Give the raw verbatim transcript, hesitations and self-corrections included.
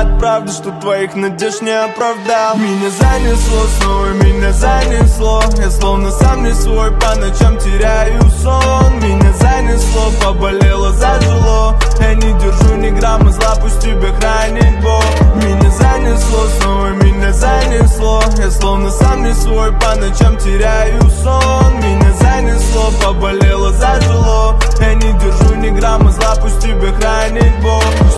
от правды, что твоих надежд не оправдал. Меня занесло, снова меня занесло. Я словно сам не свой, по ночам теряю сон. Меня занесло, поболело, зажило. Я не держу ни грамма зла, пусть тебя хранит Бог. Меня занесло, снова меня занесло. Я словно сам не свой, по ночам теряю сон. Меня занесло, поболело, зажило. Я не держу ни грамма зла, пусть тебя хранит Бог.